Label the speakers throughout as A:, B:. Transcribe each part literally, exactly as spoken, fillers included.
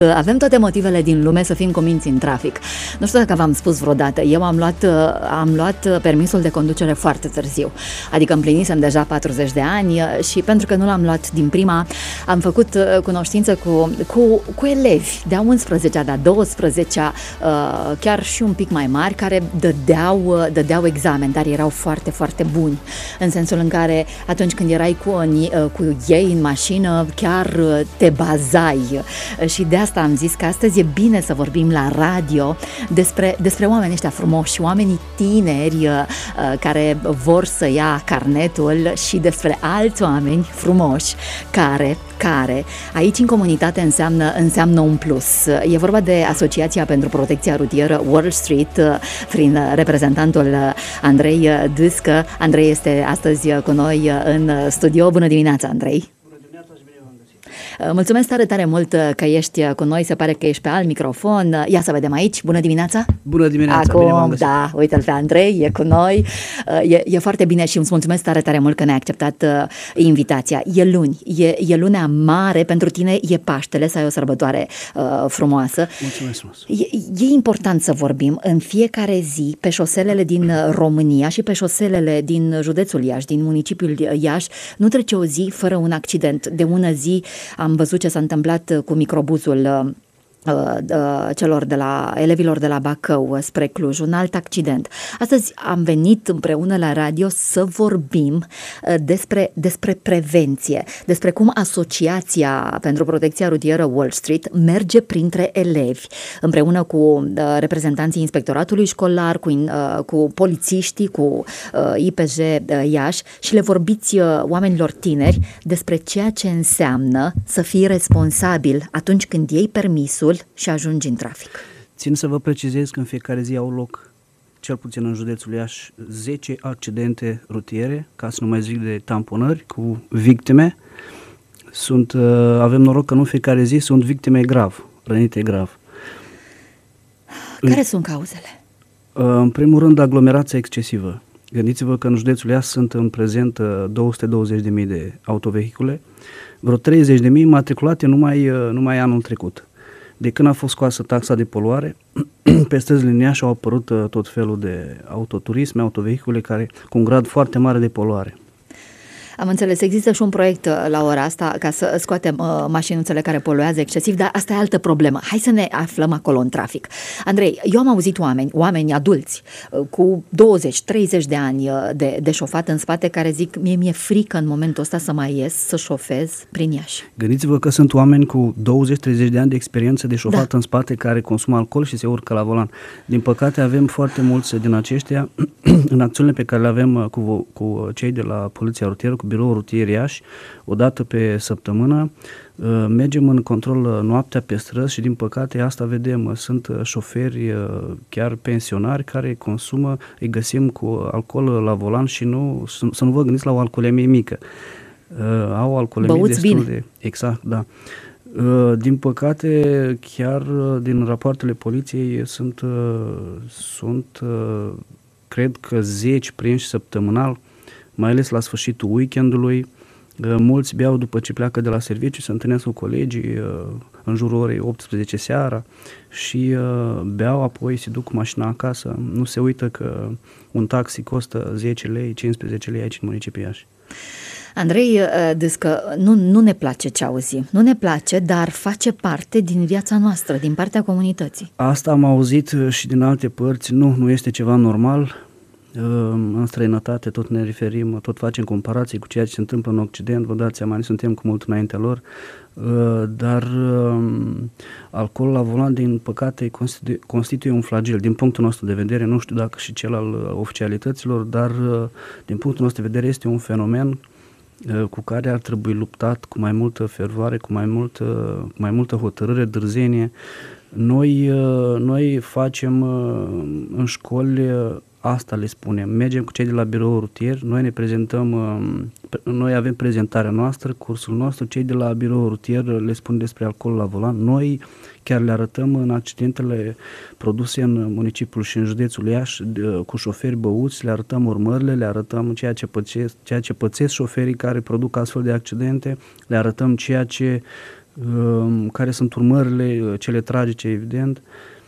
A: Avem toate motivele din lume să fim cuminți în trafic. Nu știu dacă v-am spus vreodată, eu am luat, am luat permisul de conducere foarte târziu. Adică împlinisem deja patruzeci de ani și pentru că nu l-am luat din prima, am făcut cunoștință cu, cu, cu elevi de-a unsprezecea, de-a douăsprezecea, chiar și un pic mai mari, care dădeau, dădeau examen, dar erau foarte, foarte buni. În sensul în care atunci când erai cu, cu ei în mașină, chiar te bazai. Și de asta am zis că astăzi e bine să vorbim la radio despre, despre oamenii ăștia frumoși, oamenii tineri uh, care vor să ia carnetul și despre alți oameni frumoși care, care aici în comunitate înseamnă, înseamnă un plus. E vorba de Asociația pentru Protecția Rutieră Wall Street uh, prin reprezentantul Andrei Dâscă. Andrei este astăzi cu noi în studio. Bună dimineața, Andrei! Mulțumesc tare, tare mult că ești cu noi, se pare că ești pe alt microfon. Ia să vedem aici, bună dimineața!
B: Bună dimineața!
A: Acum, da, uite-l pe Andrei, e cu noi, e, e foarte bine și îți mulțumesc tare, tare mult că ne-ai acceptat uh, invitația. E luni, e, e lunea mare, pentru tine e Paștele, să ai o sărbătoare uh, frumoasă.
B: Mulțumesc frumos!
A: E, e important să vorbim în fiecare zi pe șoselele din România și pe șoselele din județul Iași, din municipiul Iași, nu trece o zi fără un accident. De ună zi am văzut ce s-a întâmplat cu microbuzul uh, uh, celor de la, elevilor de la Bacău spre Cluj, un alt accident. Astăzi am venit împreună la radio să vorbim uh, despre, despre prevenție, despre cum Asociația pentru Protecția Rutieră Wall Street merge printre elevi, împreună cu uh, reprezentanții inspectoratului școlar, cu, uh, cu polițiștii, cu uh, I P J uh, Iași și le vorbiți uh, oamenilor tineri despre ceea ce înseamnă să fii responsabil atunci când iei permisul și ajungi în trafic.
B: Țin să vă precizez că în fiecare zi au loc, cel puțin în județul Iași, zece accidente rutiere, ca să nu mai zic de tamponări, cu victime. Sunt, avem noroc că nu în fiecare zi sunt victime grav, rănite grav.
A: Care
B: în,
A: sunt cauzele?
B: În primul rând, aglomerația excesivă. Gândiți-vă că în județul Iași sunt în prezent două sute douăzeci de mii de autovehicule, vreo treizeci de mii matriculate numai, numai anul trecut. De când a fost scoasă taxa de poluare, pe străzile în Iași au apărut tot felul de autoturisme, autovehicule care cu un grad foarte mare de poluare.
A: Am înțeles, există și un proiect la ora asta ca să scoatem uh, mașinuțele care poluează excesiv, dar asta e altă problemă. Hai să ne aflăm acolo în trafic. Andrei, eu am auzit oameni, oameni adulți, uh, cu douăzeci treizeci de ani uh, de, de șofat în spate, care zic, mie mi-e frică în momentul ăsta să mai ies, să șofez prin Iași.
B: Gândiți-vă că sunt oameni cu douăzeci treizeci de ani de experiență de șofat da. în spate, care consumă alcool și se urcă la volan. Din păcate avem foarte mulți din aceștia în acțiunile pe care le avem cu, cu cei de la Poliția Rutieră, cu Biroul Rutier Iași, o dată pe săptămână, mergem în control noaptea pe străzi și din păcate asta vedem, sunt șoferi chiar pensionari care consumă, îi găsim cu alcool la volan și nu, să nu vă gândiți la o alcoolemie mică. Au alcoolemie
A: Băuți
B: destul
A: bine.
B: de... Exact, da. Din păcate, chiar din rapoartele poliției sunt, sunt cred că zeci prinși săptămânal, mai ales la sfârșitul weekendului. Mulți beau după ce pleacă de la serviciu, se întâlnesc cu colegii în jurul orei optsprezece seara și beau, apoi se duc cu mașina acasă. Nu se uită că un taxi costă zece lei, cincisprezece lei aici în municipiul Iași.
A: Andrei Dâscă, nu, nu ne place ce auzim, nu ne place, dar face parte din viața noastră, din partea comunității.
B: Asta am auzit și din alte părți, nu, nu este ceva normal. În străinătate tot ne referim, tot facem comparații cu ceea ce se întâmplă în Occident, vă dați seama, noi suntem cu mult înaintea lor, dar alcoolul la volan, din păcate, constituie, constituie un flagel. Din punctul nostru de vedere, nu știu dacă și cel al oficialităților, dar din punctul nostru de vedere este un fenomen cu care ar trebui luptat cu mai multă fervoare, cu mai multă, cu mai multă hotărâre, dârzenie. Noi, noi facem în școli, asta le spunem, mergem cu cei de la biroul rutier, noi ne prezentăm, noi avem prezentarea noastră, cursul nostru, cei de la biroul rutier le spun despre alcool la volan, noi chiar le arătăm în accidentele produse în municipiul și în județul Iași cu șoferi băuți, le arătăm urmările, le arătăm ceea ce pățesc, ceea ce pățesc șoferii care produc astfel de accidente, le arătăm ceea ce care sunt urmările, cele tragice, evident.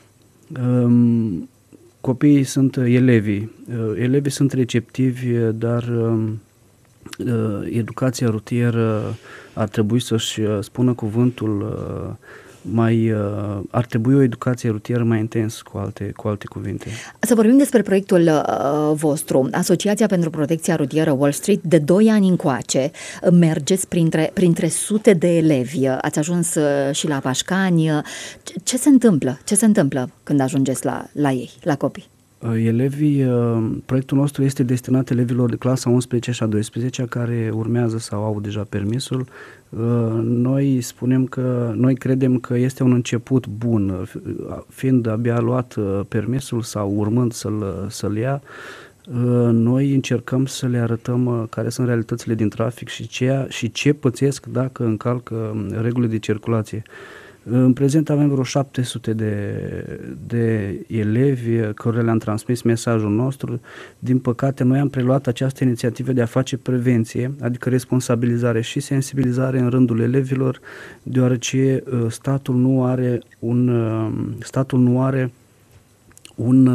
B: Copiii sunt elevii. Elevii sunt receptivi, dar educația rutieră ar trebui să-și spună cuvântul mai, ar trebui o educație rutieră mai intens, cu alte, cu alte cuvinte.
A: Să vorbim despre proiectul uh, vostru, Asociația pentru Protecția Rutieră Wall Street. De doi ani încoace mergeți printre, printre sute de elevi, ați ajuns uh, și la Pașcani. Ce, ce se întâmplă? Ce se întâmplă când ajungeți la, la ei, la copii?
B: Elevii, proiectul nostru este destinat elevilor de clasa a unsprezecea și a douăsprezecea care urmează sau au deja permisul. Noi spunem că, noi credem că este un început bun, fiind abia luat permisul sau urmând să-l, să-l ia, noi încercăm să le arătăm care sunt realitățile din trafic și ce, și ce pățesc dacă încalcă regulile de circulație. În prezent avem vreo șapte sute de, de elevi cărora le-am transmis mesajul nostru. Din păcate, noi am preluat această inițiativă de a face prevenție, adică responsabilizare și sensibilizare în rândul elevilor, deoarece statul nu are un, statul nu are un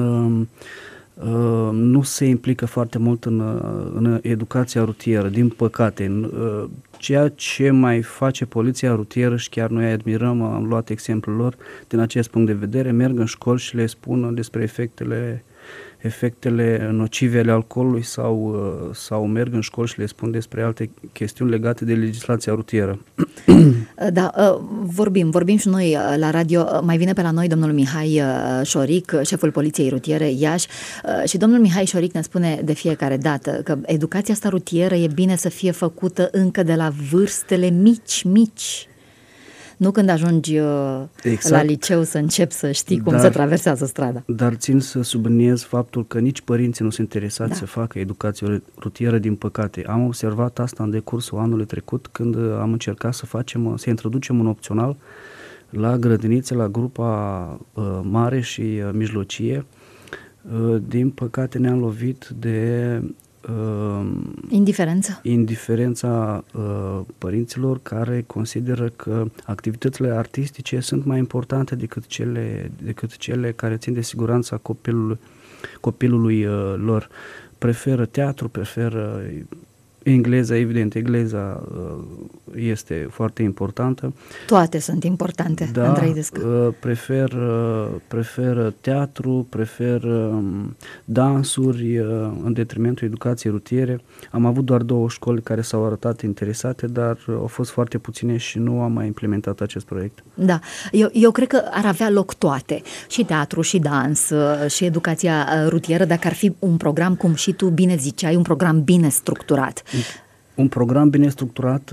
B: nu se implică foarte mult în, în educația rutieră, din păcate. Ceea ce mai face poliția rutieră, și chiar noi admirăm, am luat exemplul lor din acest punct de vedere, merg în școli și le spun despre efectele, efectele nocive ale alcoolului sau, sau merg în școli și le spun despre alte chestiuni legate de legislația rutieră.
A: Da, vorbim, vorbim și noi la radio. Mai vine pe la noi domnul Mihai Șoric, șeful Poliției Rutiere Iași, și domnul Mihai Șoric ne spune de fiecare dată că educația asta rutieră e bine să fie făcută încă de la vârstele mici, mici. Nu când ajungi exact. La liceu să începi să știi cum dar, se traversează strada.
B: Dar țin să subliniez faptul că nici părinții nu sunt interesați da. Să facă educație rutieră, din păcate. Am observat asta în decursul anului trecut, când am încercat să facem, să introducem un opțional la grădinițe, la grupa uh, mare și uh, mijlocie. Uh, din păcate ne-am lovit de Uh,
A: indiferența
B: indiferența uh, părinților, care consideră că activitățile artistice sunt mai importante decât cele, decât cele care țin de siguranța copilului, copilului uh, lor. Preferă teatru, preferă engleza, evident, engleza uh, este foarte importantă.
A: Toate sunt importante,
B: da,
A: Andrei Descă.
B: Uh, prefer, uh, prefer teatru, prefer uh, dansuri uh, în detrimentul educației rutiere. Am avut doar două școli care s-au arătat interesate, dar uh, au fost foarte puține și nu am mai implementat acest proiect.
A: Da, eu, eu cred că ar avea loc toate, și teatru, și dans, uh, și educația rutieră, dacă ar fi un program, cum și tu bine ziceai, un program bine structurat.
B: Un program bine structurat.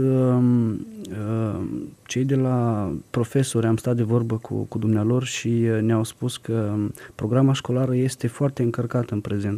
B: Cei de la profesori am stat de vorbă cu, cu dumnealor și ne-au spus că programa școlară este foarte încărcată în prezent.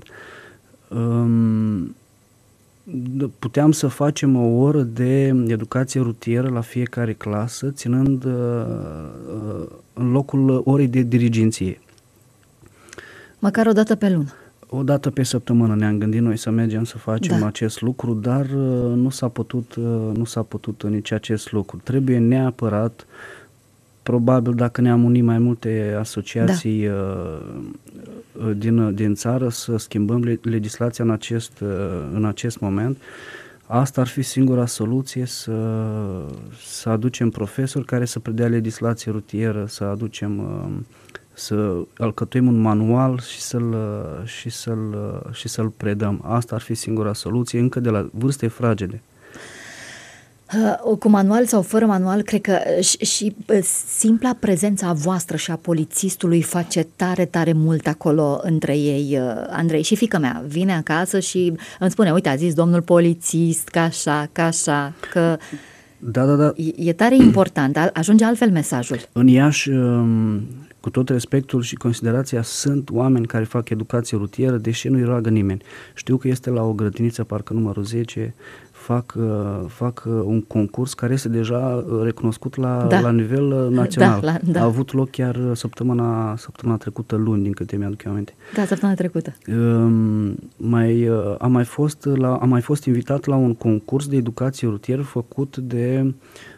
B: Puteam să facem o oră de educație rutieră la fiecare clasă, ținând în locul orei de dirigenție.
A: Măcar o dată pe lună.
B: O dată pe săptămână ne-am gândit noi să mergem să facem da. acest lucru, dar uh, nu s-a putut, uh, nu s-a putut nici acest lucru. Trebuie neapărat, probabil dacă ne-am unit mai multe asociații da. uh, din, din țară, să schimbăm le- legislația în acest, uh, în acest moment. Asta ar fi singura soluție, să, să aducem profesori care să predea legislație rutieră, să aducem... Uh, să alcătuim un manual și să-l, și, să-l, și să-l predăm. Asta ar fi singura soluție, încă de la vârste fragede.
A: Uh, cu manual sau fără manual, cred că și, și simpla prezența voastră și a polițistului face tare, tare mult acolo între ei, uh, Andrei. Și fiica mea vine acasă și îmi spune, uite, a zis domnul polițist, ca așa, ca așa, că...
B: Da, da, da.
A: E, e tare important, ajunge altfel mesajul.
B: În Iași, cu tot respectul și considerația, sunt oameni care fac educație rutieră, deși nu-i roagă nimeni. Știu că este la o grădiniță, parcă numărul zece, fac, fac un concurs care este deja recunoscut la,
A: da.
B: la nivel național.
A: Da, la, da.
B: A avut loc chiar săptămâna, săptămâna trecută, luni, din câte mi-aduc eu aminte.
A: Da, săptămâna trecută.
B: Um, mai, am, mai fost la, am mai fost invitat la un concurs de educație rutieră făcut de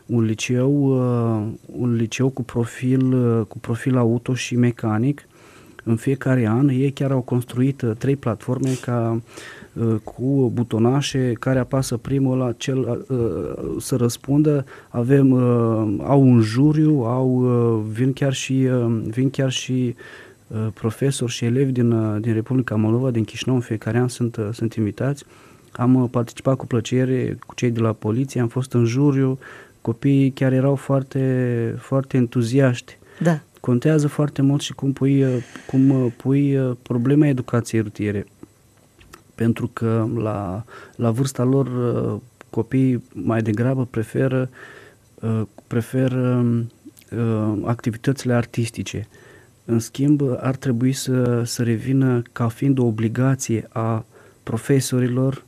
B: un liceu, un liceu cu profil, cu profil auto și mecanic. În fiecare an ei chiar au construit trei platforme ca, cu butonașe care apasă primul la cel să răspundă. Avem, au un juriu, au, vin chiar și, vin chiar și profesori și elevi din, din Republica Moldova, din Chișinău, în fiecare an sunt, sunt invitați. Am participat cu plăcere cu cei de la poliție, am fost în juriu, copiii chiar erau foarte, foarte entuziaști.
A: Da.
B: Contează foarte mult și cum pui, cum pui problema educației rutiere, pentru că la, la vârsta lor copiii mai degrabă preferă, preferă activitățile artistice. În schimb, ar trebui să, să revină ca fiind o obligație a profesorilor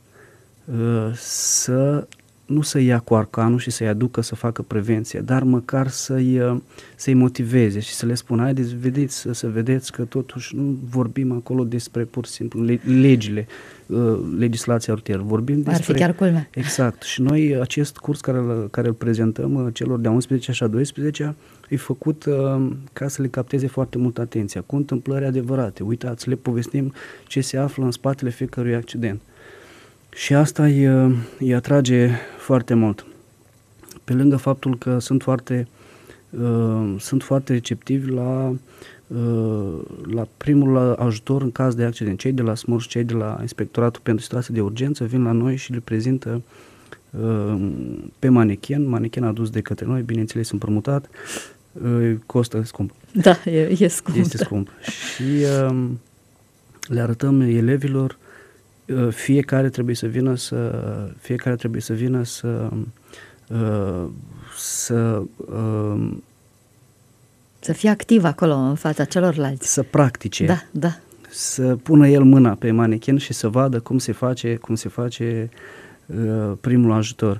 B: să nu să ia cu arcanul și să-i aducă să facă prevenție, dar măcar să-i, să-i motiveze și să le spună, haideți, vedeți, să, să vedeți că totuși nu vorbim acolo despre pur și simplu legile, legislația rutieră, vorbim despre...
A: Ar fi chiar culmea.
B: Exact. Și noi acest curs care, care îl prezentăm celor de-a unsprezecea și a douăsprezecea e făcut uh, ca să le capteze foarte mult atenția, cu întâmplări adevărate. Uitați, le povestim ce se află în spatele fiecărui accident. Și asta îi, îi atrage foarte mult. Pe lângă faptul că sunt foarte, uh, sunt foarte receptivi la, uh, la primul ajutor în caz de accident. Cei de la S M U R și cei de la Inspectoratul pentru Situații de Urgență vin la noi și le prezintă uh, pe manechen, manechen adus de către noi, bineînțeles împrumutat, uh, costă scump.
A: Da, e, e scump.
B: Este
A: da.
B: scump. Și uh, le arătăm elevilor. Fiecare trebuie să vină să fiecare trebuie să vină să să
A: să fie activ acolo în fața celorlalți.
B: Să practice.
A: Da, da.
B: Să pună el mâna pe manechen și să vadă cum se face, cum se face primul ajutor.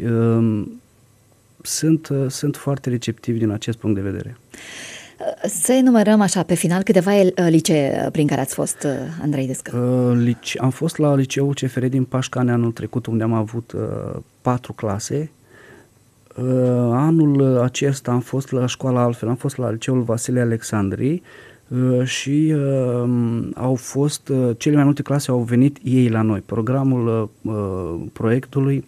B: Sunt sunt foarte receptivi din acest punct de vedere.
A: Să enumerăm așa, pe final, câteva licee prin care ați fost, Andrei Descă.
B: Uh, am fost la liceul C F R din Pașcani anul trecut, unde am avut uh, patru clase. Uh, anul acesta am fost la școala altfel, am fost la liceul Vasile Alexandrii uh, și uh, au fost, uh, cele mai multe clase au venit ei la noi. Programul uh, proiectului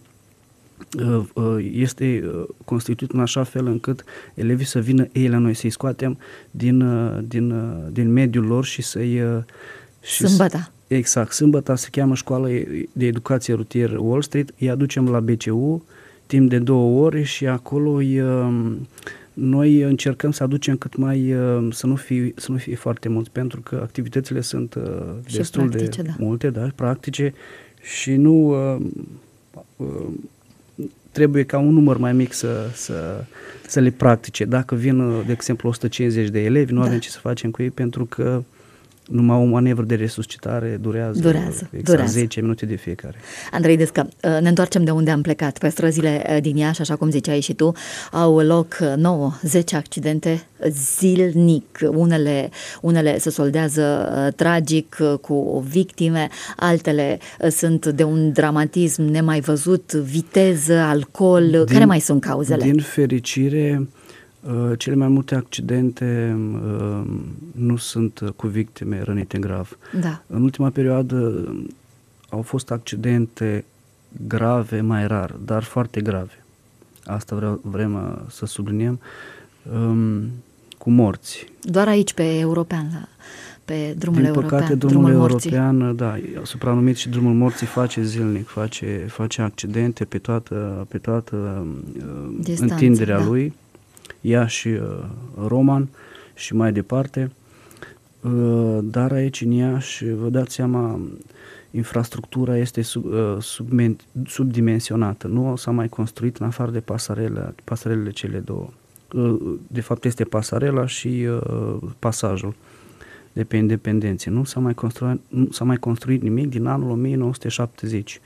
B: este constituit în așa fel încât elevii să vină ei la noi, să-i scoatem din, din, din mediul lor și să-i...
A: Și sâmbăta.
B: Exact. Sâmbăta se cheamă Școala de Educație Rutieră Wall Street, îi aducem la B C U timp de două ore și acolo îi, noi încercăm să aducem cât mai... să nu fie, să nu fie foarte mulți, pentru că activitățile sunt
A: și
B: destul
A: practice,
B: de
A: da.
B: multe, da, practice și nu... Uh, uh, trebuie ca un număr mai mic să, să, să le practice. Dacă vin, de exemplu, o sută cincizeci de elevi, nu da. avem ce să facem cu ei, pentru că numai o manevră de resuscitare durează,
A: durează,
B: exact
A: durează.
B: zece minute de fiecare.
A: Andrei Descă, ne întoarcem de unde am plecat. Pe străzile din Iași, așa cum ziceai și tu, au loc nouă zece accidente zilnic. Unele, unele se soldează tragic cu victime, altele sunt de un dramatism nemai văzut, viteză, alcool. Din, care mai sunt cauzele?
B: Din fericire, Uh, cele mai multe accidente uh, nu sunt cu victime rănite grav.
A: Da.
B: În ultima perioadă au fost accidente grave mai rar, dar foarte grave. Asta vreau, vrem uh, să subliniem, um, cu morți.
A: Doar aici, pe european, la, pe drumul
B: Din
A: european.
B: păcate, drumul, drumul european,
A: morții.
B: da, supranumit și drumul morții face zilnic, face, face accidente pe toată, pe toată uh,
A: Distanță,
B: întinderea
A: da.
B: lui. Iași, Roman și mai departe, dar aici în Iași, vă dați seama, infrastructura este sub, sub, subdimensionată, nu s-a mai construit în afară de pasarele, pasarelele cele două. De fapt este pasarela și pasajul de pe Independențe. Nu s-a mai construit, nu s-a mai construit nimic din anul o mie nouă sute șaptezeci.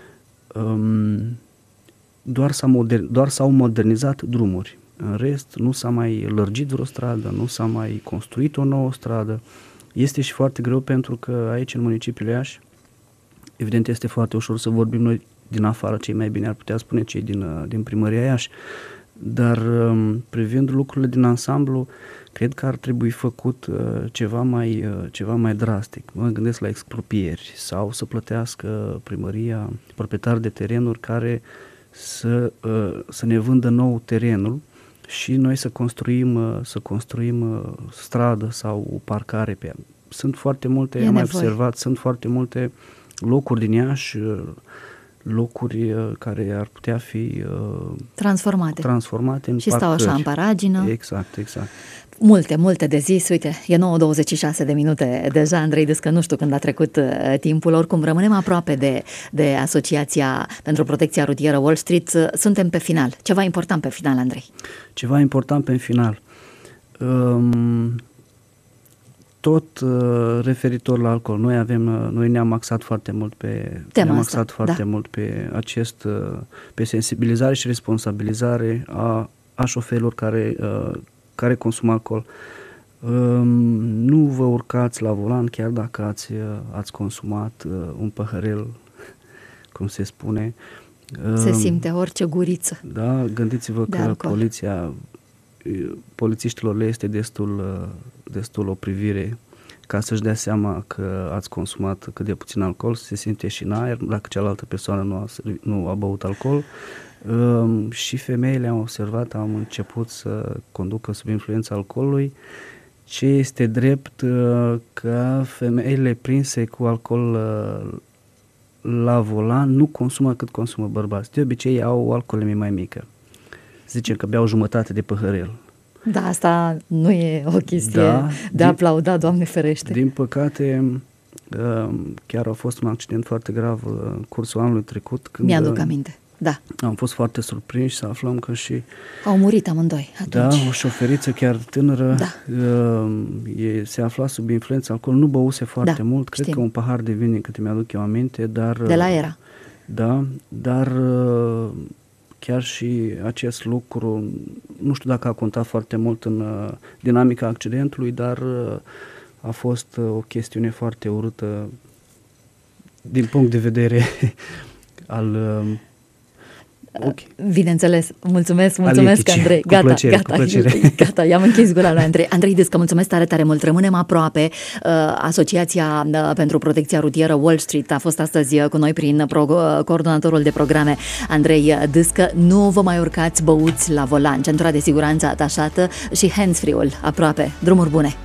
B: Doar, s-a moder, doar s-au modernizat drumuri. În rest, nu s-a mai lărgit vreo stradă, nu s-a mai construit o nouă stradă. Este și foarte greu pentru că aici, în municipiul Iași, evident este foarte ușor să vorbim noi din afară, cei mai bine ar putea spune cei din, din primăria Iași, dar privind lucrurile din ansamblu, cred că ar trebui făcut uh, ceva, mai, uh, ceva mai drastic. Mă gândesc la expropieri sau să plătească primăria, proprietari de terenuri care să, uh, să ne vândă nou terenul și noi să construim, uh, să construim uh, stradă sau o parcare pe ea. Sunt foarte multe,
A: e
B: am mai
A: nevoie.
B: observat, sunt foarte multe locuri din Iași, uh, locuri uh, care ar putea fi uh,
A: transformate.
B: transformate în
A: și
B: parcări.
A: stau așa în paragină.
B: Exact, exact.
A: Multe, multe de zis. Uite, e nouă douăzeci și șase de minute deja, Andrei Dâscă, nu știu când a trecut uh, timpul, oricum rămânem aproape de, de Asociația pentru Protecția Rutieră Wall Street. Uh, suntem pe final. Ceva important pe final, Andrei.
B: Ceva important pe final. Um, tot uh, referitor la alcool, noi avem, uh, noi ne-am axat foarte mult pe
A: Tema
B: ne-am
A: asta,
B: axat foarte
A: da.
B: mult pe acest, uh, pe sensibilizare și responsabilizare a, a șoferilor care, uh, care consumă alcool. Um, nu vă urcați la volan chiar dacă ați, uh, ați consumat uh, un păhărel, cum se spune.
A: Se
B: Um,
A: simte orice guriță.
B: Da, gândiți-vă
A: de
B: că
A: alcool.
B: poliția, polițiștilor le este destul, destul o privire ca să-și dea seama că ați consumat cât de puțin alcool, se simte și în aer, dacă cealaltă persoană nu a, nu a băut alcool. Um, și femeile, am observat, am început să conducă sub influența alcoolului. Ce este drept uh, că femeile prinse cu alcool uh, la volan nu consumă cât consumă bărbați. De obicei au o alcoolemie mai mică. Zicem că beau jumătate de păhărel.
A: Da, asta nu e o chestie
B: Da,
A: de
B: din-
A: aplaudat, Doamne ferește.
B: Din păcate, uh, chiar a fost un accident foarte grav uh, în cursul anului trecut. Când
A: Mi-aduc
B: uh,
A: aminte. Da,
B: am fost foarte surprinși să aflăm că și
A: au murit amândoi
B: da,
A: atunci.
B: o șoferiță chiar tânără
A: Da.
B: uh, e, se afla sub influența alcool, nu băuse foarte
A: Da,
B: mult, cred
A: știm.
B: că un pahar de vin, din câte mi-aduc eu aminte, dar...
A: De la Era.
B: Da, dar uh, chiar și acest lucru, nu știu dacă a contat foarte mult în uh, dinamica accidentului, dar uh, a fost uh, o chestiune foarte urâtă din punct de vedere al... Uh, ok.
A: Bineînțeles, mulțumesc, mulțumesc,
B: eticii.
A: Andrei.
B: Cu
A: Gata,
B: plăcere,
A: gata,
B: cu plăcere.
A: gata, i-am închis gura lui Andrei. Andrei Dâscă, mulțumesc tare, tare mult. Rămânem aproape. Uh, Asociația uh, pentru Protecția Rutieră Wall Street a fost astăzi uh, cu noi prin pro- uh, coordonatorul de programe, Andrei Dâscă. Nu vă mai urcați băuți la volan. Centura de siguranță atașată și handsfree-ul aproape. Drumuri bune!